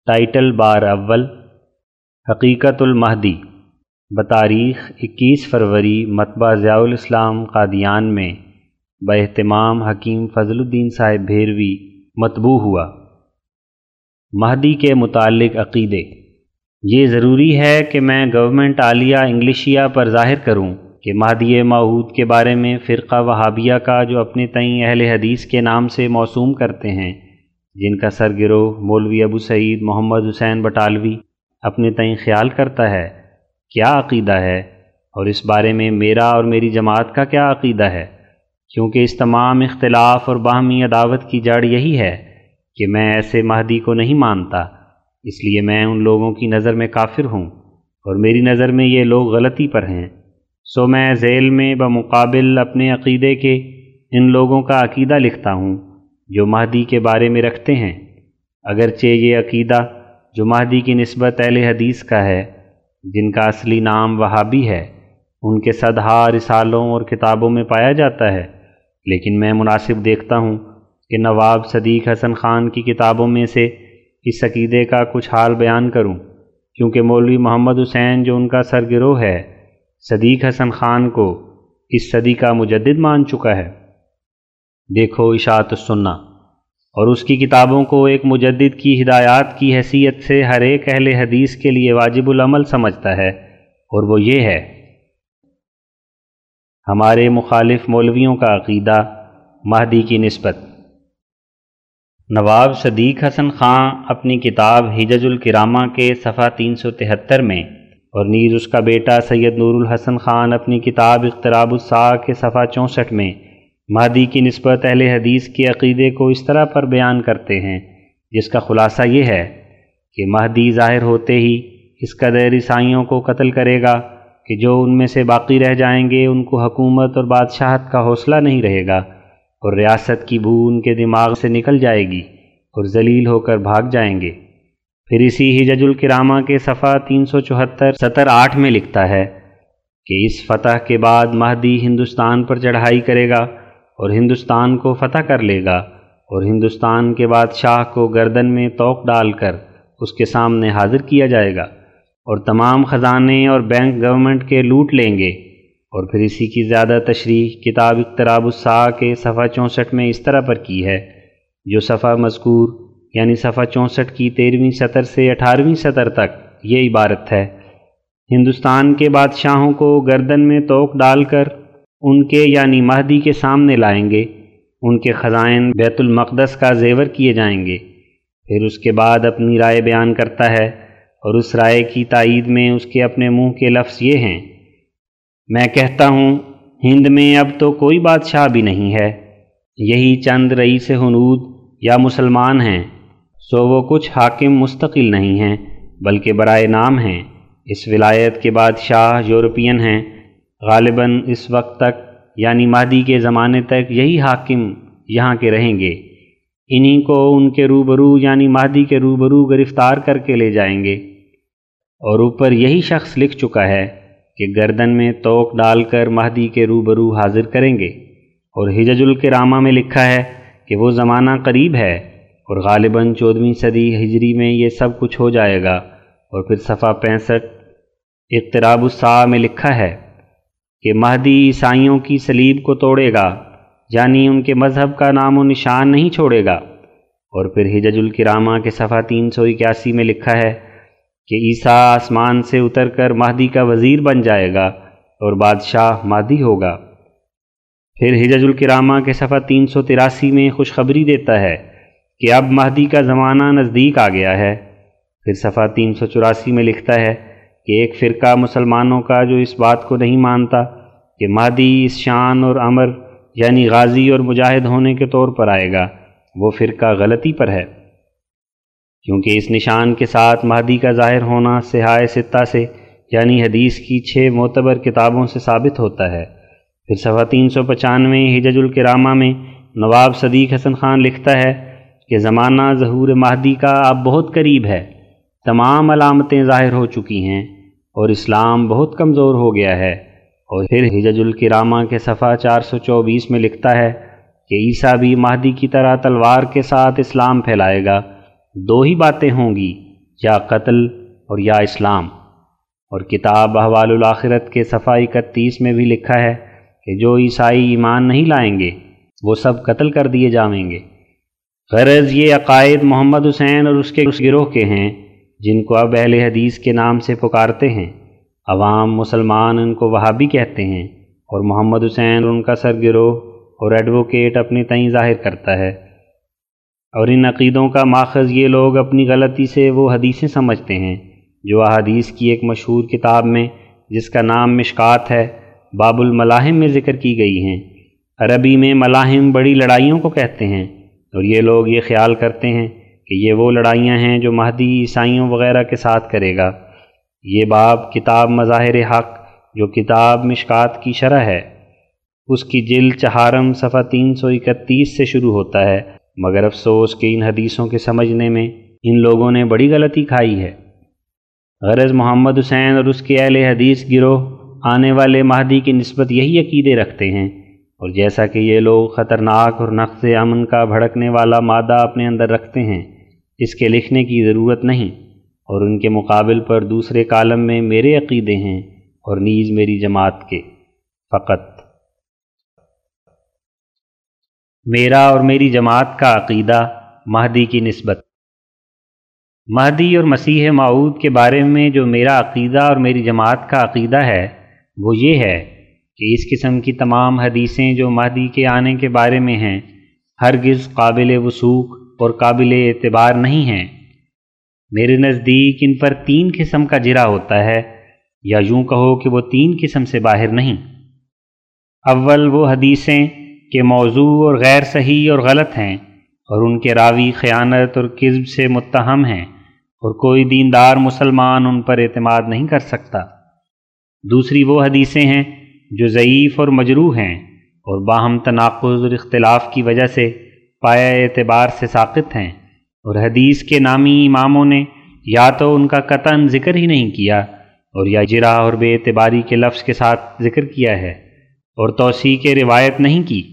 Title bar اول حقیقت المہدی بتاریخ 21 فروری مطبع ضیاء الاسلام قادیان میں باہتمام حکیم فضل الدین صاحب بھیروی مطبوع ہوا۔ مہدی کے متعلق عقیدے۔ یہ ضروری ہے کہ میں گورنمنٹ عالیہ انگلشیہ پر ظاہر کروں کہ مہدی موعود کے بارے میں فرقہ وہابیہ کا جو اپنے تئیں اہل حدیث کے نام سے موسوم کرتے ہیں، جن کا سرگروہ مولوی ابو سعید محمد حسین بٹالوی اپنے تئیں خیال کرتا ہے، کیا عقیدہ ہے، اور اس بارے میں میرا اور میری جماعت کا کیا عقیدہ ہے، کیونکہ اس تمام اختلاف اور باہمی عداوت کی جڑ یہی ہے کہ میں ایسے مہدی کو نہیں مانتا، اس لیے میں ان لوگوں کی نظر میں کافر ہوں اور میری نظر میں یہ لوگ غلطی پر ہیں۔ سو میں ذیل میں بمقابل اپنے عقیدے کے ان لوگوں کا عقیدہ لکھتا ہوں جو مہدی کے بارے میں رکھتے ہیں، اگرچہ یہ عقیدہ جو مہدی کی نسبت اہل حدیث کا ہے، جن کا اصلی نام وہابی ہے، ان کے صدہا رسالوں اور کتابوں میں پایا جاتا ہے، لیکن میں مناسب دیکھتا ہوں کہ نواب صدیق حسن خان کی کتابوں میں سے اس عقیدے کا کچھ حال بیان کروں، کیونکہ مولوی محمد حسین جو ان کا سرگروہ ہے، صدیق حسن خان کو اس صدی کا مجدد مان چکا ہے۔ دیکھو اشاعت السنہ، اور اس کی کتابوں کو ایک مجدد کی ہدایات کی حیثیت سے ہر ایک اہل حدیث کے لیے واجب العمل سمجھتا ہے، اور وہ یہ ہے۔ ہمارے مخالف مولویوں کا عقیدہ مہدی کی نسبت۔ نواب صدیق حسن خان اپنی کتاب حجج الکرامہ کے صفحہ 373 میں، اور نیز اس کا بیٹا سید نور الحسن خان اپنی کتاب اقتراب الساعہ کے صفحہ 64 میں مہدی کی نسبت اہل حدیث کے عقیدے کو اس طرح پر بیان کرتے ہیں، جس کا خلاصہ یہ ہے کہ مہدی ظاہر ہوتے ہی اس قدر عیسائیوں کو قتل کرے گا کہ جو ان میں سے باقی رہ جائیں گے ان کو حکومت اور بادشاہت کا حوصلہ نہیں رہے گا، اور ریاست کی بو ان کے دماغ سے نکل جائے گی اور ذلیل ہو کر بھاگ جائیں گے۔ پھر اسی حجج الکرامہ کے صفحہ 374 سطر 8 میں لکھتا ہے کہ اس فتح کے بعد مہدی ہندوستان پر چڑھائی کرے گا اور ہندوستان کو فتح کر لے گا، اور ہندوستان کے بادشاہ کو گردن میں توق ڈال کر اس کے سامنے حاضر کیا جائے گا، اور تمام خزانے اور بینک گورنمنٹ کے لوٹ لیں گے۔ اور پھر اسی کی زیادہ تشریح کتاب اقتراب الساعہ کے صفحہ 64 میں اس طرح پر کی ہے، جو صفحہ مذکور یعنی صفحہ 64 کی 13ویں سطر سے 18ویں سطر تک یہ عبارت ہے: ہندوستان کے بادشاہوں کو گردن میں توق ڈال کر ان کے یعنی مہدی کے سامنے لائیں گے، ان کے خزائن بیت المقدس کا زیور کیے جائیں گے۔ پھر اس کے بعد اپنی رائے بیان کرتا ہے، اور اس رائے کی تائید میں اس کے اپنے منہ کے لفظ یہ ہیں: میں کہتا ہوں ہند میں اب تو کوئی بادشاہ بھی نہیں ہے، یہی چند رئیس ہنود یا مسلمان ہیں، سو وہ کچھ حاکم مستقل نہیں ہیں بلکہ برائے نام ہیں۔ اس ولایت کے بادشاہ یورپین ہیں، غالباً اس وقت تک یعنی مہدی کے زمانے تک یہی حاکم یہاں کے رہیں گے، انہی کو ان کے روبرو یعنی مہدی کے روبرو گرفتار کر کے لے جائیں گے۔ اور اوپر یہی شخص لکھ چکا ہے کہ گردن میں توق ڈال کر مہدی کے روبرو حاضر کریں گے، اور حجج الکرامہ میں لکھا ہے کہ وہ زمانہ قریب ہے، اور غالباً 14ویں صدی ہجری میں یہ سب کچھ ہو جائے گا۔ اور پھر صفحہ 65 اقتراب الساعہ میں لکھا ہے کہ مہدی عیسائیوں کی صلیب کو توڑے گا، یعنی ان کے مذہب کا نام و نشان نہیں چھوڑے گا۔ اور پھر حجج الکرامہ کے صفحہ 381 میں لکھا ہے کہ عیسیٰ آسمان سے اتر کر مہدی کا وزیر بن جائے گا اور بادشاہ مہدی ہوگا۔ پھر حجج الکرامہ کے صفحہ 383 میں خوشخبری دیتا ہے کہ اب مہدی کا زمانہ نزدیک آ گیا ہے۔ پھر صفحہ 384 میں لکھتا ہے کہ ایک فرقہ مسلمانوں کا جو اس بات کو نہیں مانتا کہ مہدی اس شان اور امر یعنی غازی اور مجاہد ہونے کے طور پر آئے گا، وہ فرقہ غلطی پر ہے، کیونکہ اس نشان کے ساتھ مہدی کا ظاہر ہونا صحاح ستہ سے یعنی حدیث کی 6 معتبر کتابوں سے ثابت ہوتا ہے۔ پھر صفحہ 395 حجج الکرامہ میں نواب صدیق حسن خان لکھتا ہے کہ زمانہ ظہور مہدی کا اب بہت قریب ہے، تمام علامتیں ظاہر ہو چکی ہیں، اور اسلام بہت کمزور ہو گیا ہے۔ اور پھر حجج الکرامہ کے صفحہ 424 میں لکھتا ہے کہ عیسیٰ بھی مہدی کی طرح تلوار کے ساتھ اسلام پھیلائے گا۔ 2 ہی باتیں ہوں گی، یا قتل اور یا اسلام۔ اور کتاب احوال الآخرت کے صفحہ 31 میں بھی لکھا ہے کہ جو عیسائی ایمان نہیں لائیں گے وہ سب قتل کر دیے جائیں گے۔ غرض یہ عقائد محمد حسین اور اس کے گروہ کے ہیں جن کو اب اہل حدیث کے نام سے پکارتے ہیں۔ عوام مسلمان ان کو وہابی کہتے ہیں، اور محمد حسین ان کا سرگروہ اور ایڈوکیٹ اپنے تئیں ظاہر کرتا ہے۔ اور ان عقیدوں کا ماخذ یہ لوگ اپنی غلطی سے وہ حدیثیں سمجھتے ہیں جو احادیث کی ایک مشہور کتاب میں جس کا نام مشکات ہے باب الملاحم میں ذکر کی گئی ہیں۔ عربی میں ملاحم بڑی لڑائیوں کو کہتے ہیں، اور یہ لوگ یہ خیال کرتے ہیں کہ یہ وہ لڑائیاں ہیں جو مہدی عیسائیوں وغیرہ کے ساتھ کرے گا۔ یہ باب کتاب مظاہر حق جو کتاب مشکات کی شرح ہے اس کی جلد چہارم صفحہ 331 سے شروع ہوتا ہے، مگر افسوس کہ ان حدیثوں کے سمجھنے میں ان لوگوں نے بڑی غلطی کھائی ہے۔ غرض محمد حسین اور اس کے اہل حدیث گروہ آنے والے مہدی کی نسبت یہی عقیدے رکھتے ہیں، اور جیسا کہ یہ لوگ خطرناک اور نقض امن کا بھڑکنے والا مادہ اپنے اندر رکھتے ہیں، اس کے لکھنے کی ضرورت نہیں، اور ان کے مقابل پر دوسرے کالم میں میرے عقیدے ہیں اور نیز میری جماعت کے فقط۔ میرا اور میری جماعت کا عقیدہ مہدی کی نسبت۔ مہدی اور مسیح موعود کے بارے میں جو میرا عقیدہ اور میری جماعت کا عقیدہ ہے وہ یہ ہے کہ اس قسم کی تمام حدیثیں جو مہدی کے آنے کے بارے میں ہیں ہرگز قابل وثوق اور قابل اعتبار نہیں ہیں۔ میرے نزدیک ان پر 3 قسم کا جرا ہوتا ہے، یا یوں کہو کہ وہ 3 قسم سے باہر نہیں۔ اول وہ حدیثیں کہ موضوع اور غیر صحیح اور غلط ہیں، اور ان کے راوی خیانت اور کذب سے متہم ہیں، اور کوئی دیندار مسلمان ان پر اعتماد نہیں کر سکتا۔ دوسری وہ حدیثیں ہیں جو ضعیف اور مجروح ہیں اور باہم تناقض اور اختلاف کی وجہ سے پایہ اعتبار سے ساقط ہیں، اور حدیث کے نامی اماموں نے یا تو ان کا قطعاً ذکر ہی نہیں کیا اور یا جرح اور بے اعتباری کے لفظ کے ساتھ ذکر کیا ہے اور توثیق کے روایت نہیں کی،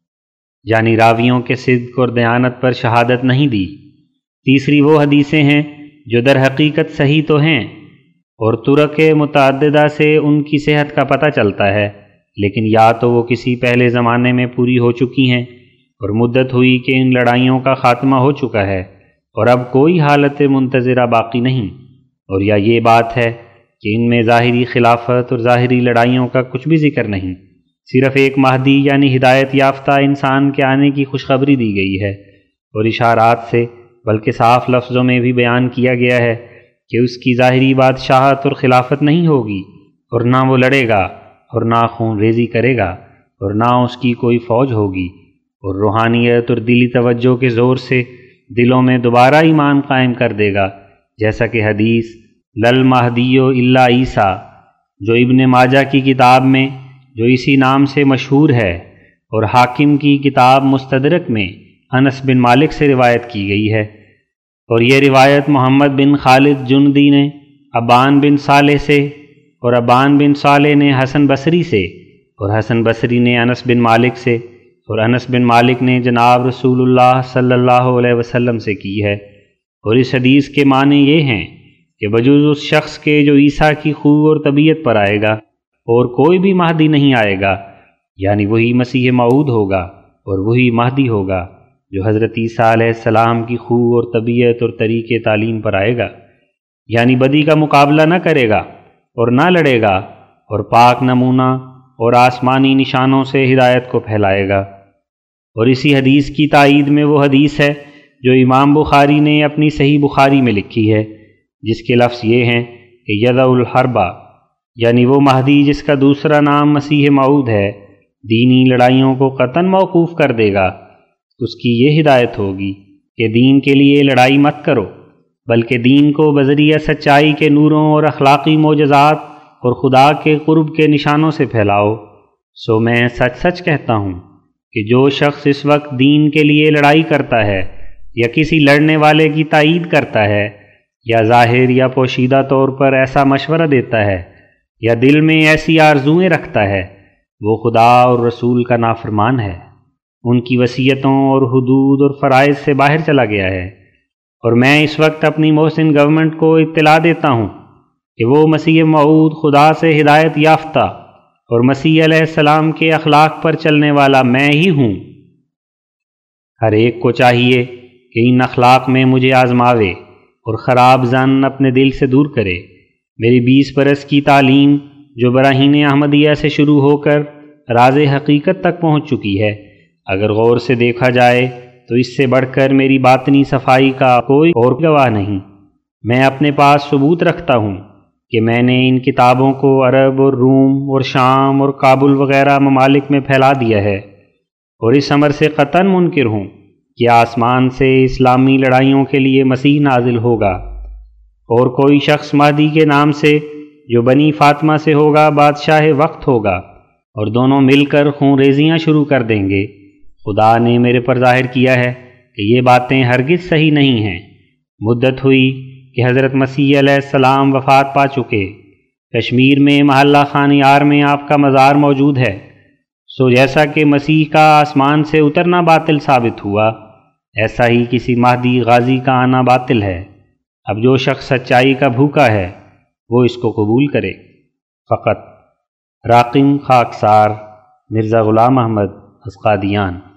یعنی راویوں کے صدق اور دیانت پر شہادت نہیں دی۔ تیسری وہ حدیثیں ہیں جو در حقیقت صحیح تو ہیں اور طرق متعددہ سے ان کی صحت کا پتہ چلتا ہے، لیکن یا تو وہ کسی پہلے زمانے میں پوری ہو چکی ہیں اور مدت ہوئی کہ ان لڑائیوں کا خاتمہ ہو چکا ہے اور اب کوئی حالت منتظرہ باقی نہیں، اور یا یہ بات ہے کہ ان میں ظاہری خلافت اور ظاہری لڑائیوں کا کچھ بھی ذکر نہیں، صرف ایک مہدی یعنی ہدایت یافتہ انسان کے آنے کی خوشخبری دی گئی ہے، اور اشارات سے بلکہ صاف لفظوں میں بھی بیان کیا گیا ہے کہ اس کی ظاہری بادشاہت اور خلافت نہیں ہوگی، اور نہ وہ لڑے گا اور نہ خون ریزی کرے گا اور نہ اس کی کوئی فوج ہوگی، اور روحانیت اور دلی توجہ کے زور سے دلوں میں دوبارہ ایمان قائم کر دے گا، جیسا کہ حدیث لل مہدی الا عیسیٰ جو ابن ماجہ کی کتاب میں جو اسی نام سے مشہور ہے اور حاکم کی کتاب مستدرک میں انس بن مالک سے روایت کی گئی ہے، اور یہ روایت محمد بن خالد جندی نے ابان بن صالح سے، اور ابان بن صالح نے حسن بصری سے، اور حسن بصری نے انس بن مالک سے، اور انس بن مالک نے جناب رسول اللہ صلی اللہ علیہ وسلم سے کی ہے۔ اور اس حدیث کے معنی یہ ہیں کہ بجوز اس شخص کے جو عیسیٰ کی خو اور طبیعت پر آئے گا اور کوئی بھی مہدی نہیں آئے گا، یعنی وہی مسیح موعود ہوگا اور وہی مہدی ہوگا جو حضرت عیسیٰ علیہ السلام کی خو اور طبیعت اور طریقے تعلیم پر آئے گا، یعنی بدی کا مقابلہ نہ کرے گا اور نہ لڑے گا، اور پاک نمونہ اور آسمانی نشانوں سے ہدایت کو پھیلائے گا۔ اور اسی حدیث کی تائید میں وہ حدیث ہے جو امام بخاری نے اپنی صحیح بخاری میں لکھی ہے، جس کے لفظ یہ ہیں کہ یضع الحربہ، یعنی وہ مہدی جس کا دوسرا نام مسیح موعود ہے، دینی لڑائیوں کو قطعاً موقوف کر دے گا۔ اس کی یہ ہدایت ہوگی کہ دین کے لیے لڑائی مت کرو، بلکہ دین کو بذریعہ سچائی کے نوروں اور اخلاقی معجزات اور خدا کے قرب کے نشانوں سے پھیلاؤ۔ سو میں سچ سچ کہتا ہوں کہ جو شخص اس وقت دین کے لیے لڑائی کرتا ہے یا کسی لڑنے والے کی تائید کرتا ہے یا ظاہر یا پوشیدہ طور پر ایسا مشورہ دیتا ہے یا دل میں ایسی آرزوئیں رکھتا ہے، وہ خدا اور رسول کا نافرمان ہے، ان کی وصیتوں اور حدود اور فرائض سے باہر چلا گیا ہے، اور میں اس وقت اپنی محسن گورنمنٹ کو اطلاع دیتا ہوں کہ وہ مسیح موعود خدا سے ہدایت یافتہ اور مسیح علیہ السلام کے اخلاق پر چلنے والا میں ہی ہوں۔ ہر ایک کو چاہیے کہ ان اخلاق میں مجھے آزماوے اور خراب ظن اپنے دل سے دور کرے۔ میری 20 برس کی تعلیم جو براہین احمدیہ سے شروع ہو کر راز حقیقت تک پہنچ چکی ہے، اگر غور سے دیکھا جائے تو اس سے بڑھ کر میری باطنی صفائی کا کوئی اور گواہ نہیں۔ میں اپنے پاس ثبوت رکھتا ہوں کہ میں نے ان کتابوں کو عرب اور روم اور شام اور کابل وغیرہ ممالک میں پھیلا دیا ہے، اور اس امر سے قطعاً منکر ہوں کہ آسمان سے اسلامی لڑائیوں کے لیے مسیح نازل ہوگا، اور کوئی شخص مہدی کے نام سے جو بنی فاطمہ سے ہوگا بادشاہ وقت ہوگا، اور دونوں مل کر خون ریزیاں شروع کر دیں گے۔ خدا نے میرے پر ظاہر کیا ہے کہ یہ باتیں ہرگز صحیح نہیں ہیں۔ مدت ہوئی کہ حضرت مسیح علیہ السلام وفات پا چکے۔ کشمیر میں محلہ خان یار میں آپ کا مزار موجود ہے۔ سو جیسا کہ مسیح کا آسمان سے اترنا باطل ثابت ہوا، ایسا ہی کسی مہدی غازی کا آنا باطل ہے۔ اب جو شخص سچائی کا بھوکا ہے وہ اس کو قبول کرے۔ فقط راقم خاکسار، مرزا غلام احمد از قادیان۔